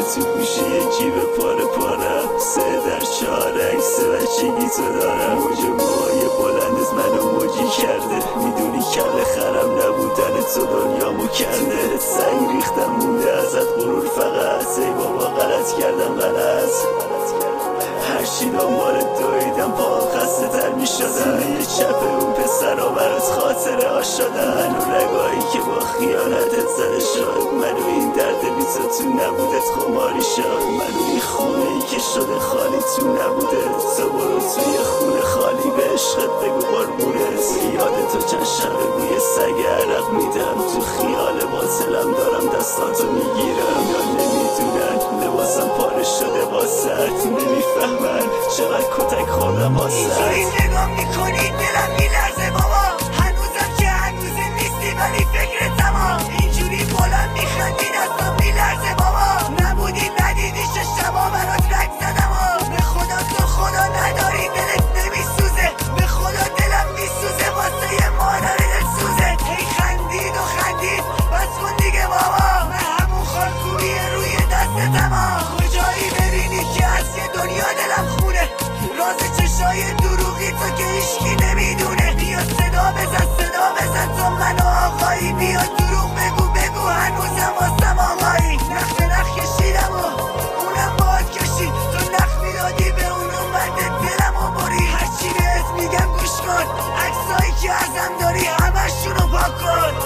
تو گوشه جیب پاره پارم 3 در 4 عکس بچگی تو دارم موج موهای بلند از منو موجی کرده میدونی کل خرم نبودن تو دنیامو کرده سنگ ریختم مونده ازت غرور فقط ای بابا غلط کردم غلط هرچی دنبال دویدم پا خسته تر می شدن یه چپ اون پسرا برات خاطره ها شدن و رگایی که با خیانتت زده شد منو این درد بی تو نبودت خماری شد منو این خونه ای که شده خالی تو نبودت تو برو توی خونه خالی به عشقت بگو قربونت یاد تو چند شبه بوی سگ عرق میدم تو خیال باطلم دارم دستاتو میگیرم یا نمیدونن لباسم پاره شده واسط نمیفهمن چقدر کتک خوردم واسط اینجوری نگاه میکنی دلم میلرزه بابا هنوزم که هنوزه نیستی ولی فکر تمام اینجوری بلند میخندی دستم میلرزه بابا نبودی ندیدی شبا برات رک زدم به خدا تو خدا نداری دلت نمیسوزه به خدا دلم میسوزه واسه یه مادر دلسوزه هی خندید و خندید بس کن دیگه بابا من همون خالکوبیه روی دستتم کجایی ببینی که از یه دنیا دلم خونه راز چشای دروغی تو که هیچکی نمیدونه بیا صدا بزن تو منو آقایی بیا دروغ بگو هنوزم واسم آقایی نخ به نخ کشیدم و اونم باید کشید تو نخ میدادی به اونو بنده دلم و بری هرچی بهت میگم گوش کن عکسایی که ازم داری همشونو پاک کن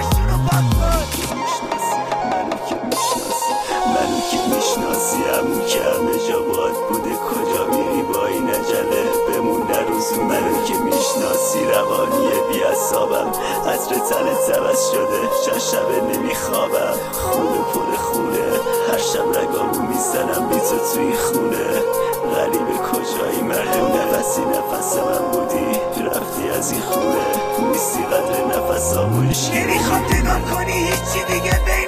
منو که میشناسی همون که همه جا باد بوده کجا میری با این عجله بمون روزو منو که میشناسی روانی بیعصابم عطر تنت عوض شده چند شبه نمیخوابم خونه پر خونه هر شب رگامو میزنم بی تو توی خونه غریبه کجایی مردم نفسی نفس من بودی رفتی از این خونه نیستی قدر نفسامو نمیخوام نگاه کنی هیچی دیگه بین